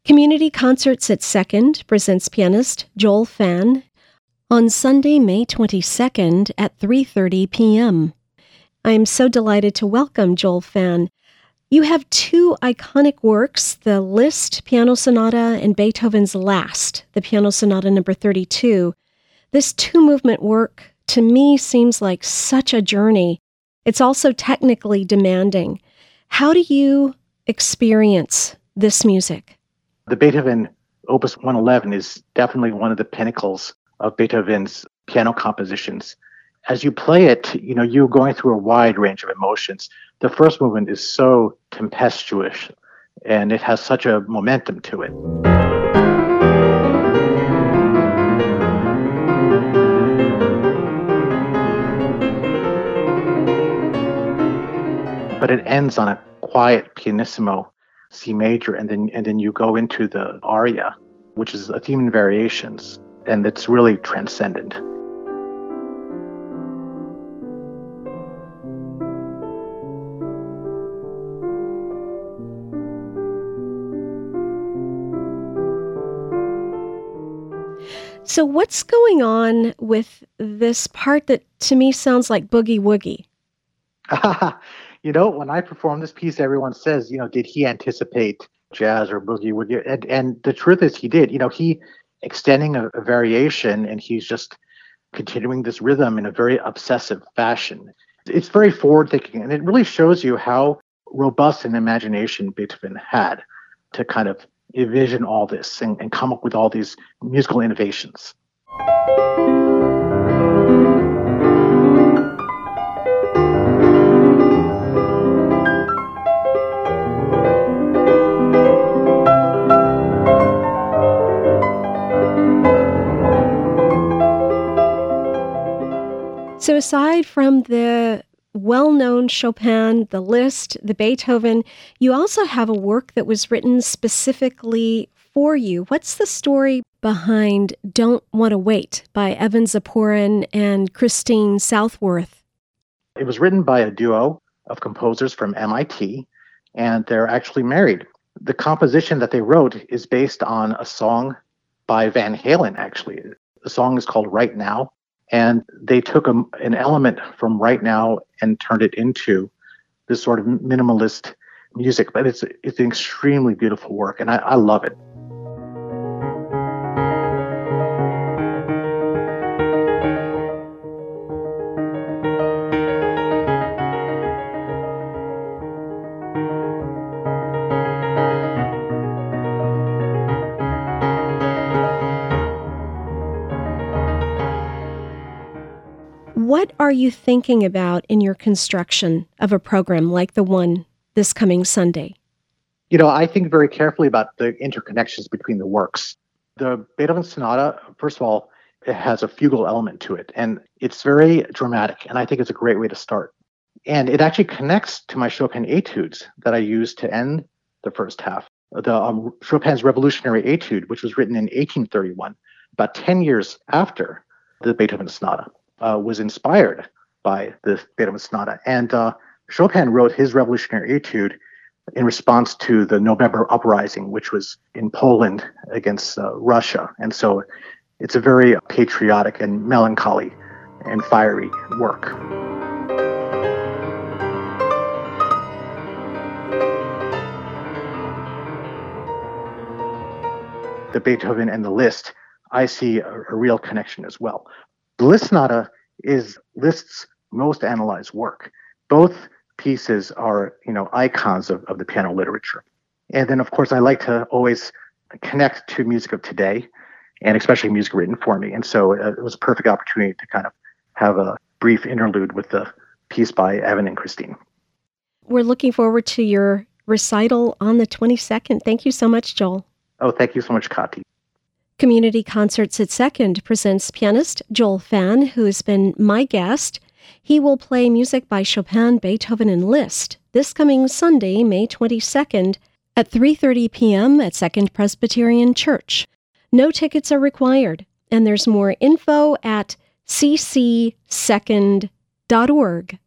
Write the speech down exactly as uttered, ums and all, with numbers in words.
Community Concerts at Second presents pianist Joel Phan on Sunday, May twenty-second at three thirty p.m. I am so delighted to welcome Joel Phan. You have two iconic works, the Liszt Piano Sonata and Beethoven's Last, the Piano Sonata number thirty-two. This two-movement work, to me, seems like such a journey. It's also technically demanding. How do you experience this music? The Beethoven Opus one eleven is definitely one of the pinnacles of Beethoven's piano compositions. As you play it, you know, you're going through a wide range of emotions. The first movement is so tempestuous, and it has such a momentum to it. But it ends on a quiet pianissimo C major, and then and then you go into the aria, which is a theme and variations, and it's really transcendent. So what's going on with this part that to me sounds like boogie woogie? You know, when I perform this piece, everyone says, you know, did he anticipate jazz or boogie woogie? And, and the truth is he did. You know, he extending a, a variation, and he's just continuing this rhythm in a very obsessive fashion. It's very forward-thinking, and it really shows you how robust an imagination Beethoven had to kind of envision all this and, and come up with all these musical innovations. So aside from the well-known Chopin, the Liszt, the Beethoven, you also have a work that was written specifically for you. What's the story behind Don't Want to Wait by Evan Ziporyn and Christine Southworth? It was written by a duo of composers from M I T, and they're actually married. The composition that they wrote is based on a song by Van Halen, actually. The song is called Right Now. And they took a, an element from Right Now and turned it into this sort of minimalist music. But it's it's an extremely beautiful work, and I, I love it. What are you thinking about in your construction of a program like the one this coming Sunday? You know, I think very carefully about the interconnections between the works. The Beethoven Sonata, first of all, it has a fugal element to it, and it's very dramatic, and I think it's a great way to start. And it actually connects to my Chopin etudes that I used to end the first half. The um, Chopin's Revolutionary Etude, which was written in eighteen thirty-one, about ten years after the Beethoven Sonata. Uh, was inspired by the Beethoven Sonata. And uh, Chopin wrote his Revolutionary Etude in response to the November Uprising, which was in Poland against uh, Russia. And so it's a very patriotic and melancholy and fiery work. The Beethoven and the Liszt, I see a, a real connection as well. The Liszt Sonata is Liszt's most analyzed work. Both pieces are, you know, icons of, of the piano literature. And then, of course, I like to always connect to music of today, and especially music written for me. And so uh, it was a perfect opportunity to kind of have a brief interlude with the piece by Evan and Christine. We're looking forward to your recital on the twenty-second. Thank you so much, Joel. Oh, thank you so much, Kati. Community Concerts at Second presents pianist Joel Phan, who has been my guest. He will play music by Chopin, Beethoven, and Liszt this coming Sunday, May twenty-second at three thirty p.m. at Second Presbyterian Church. No tickets are required, and there's more info at c c second dot org.